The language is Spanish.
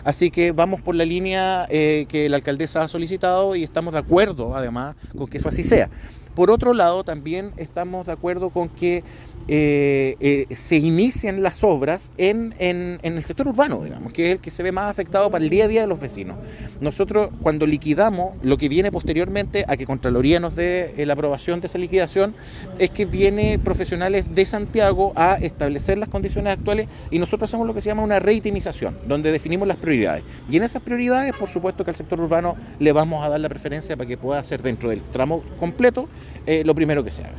Así que vamos por la línea que la alcaldesa ha solicitado y estamos de acuerdo, además, con que eso así sea. Por otro lado, también estamos de acuerdo con que se inicien las obras en el sector urbano, digamos, que es el que se ve más afectado para el día a día de los vecinos. Nosotros, cuando liquidamos, lo que viene posteriormente a que Contraloría nos dé la aprobación de esa liquidación, es que viene profesionales de Santiago a establecer las condiciones actuales y nosotros hacemos lo que se llama una reitimización, donde definimos las prioridades. Y en esas prioridades, por supuesto que al sector urbano le vamos a dar la preferencia para que pueda hacer dentro del tramo completo lo primero que se haga.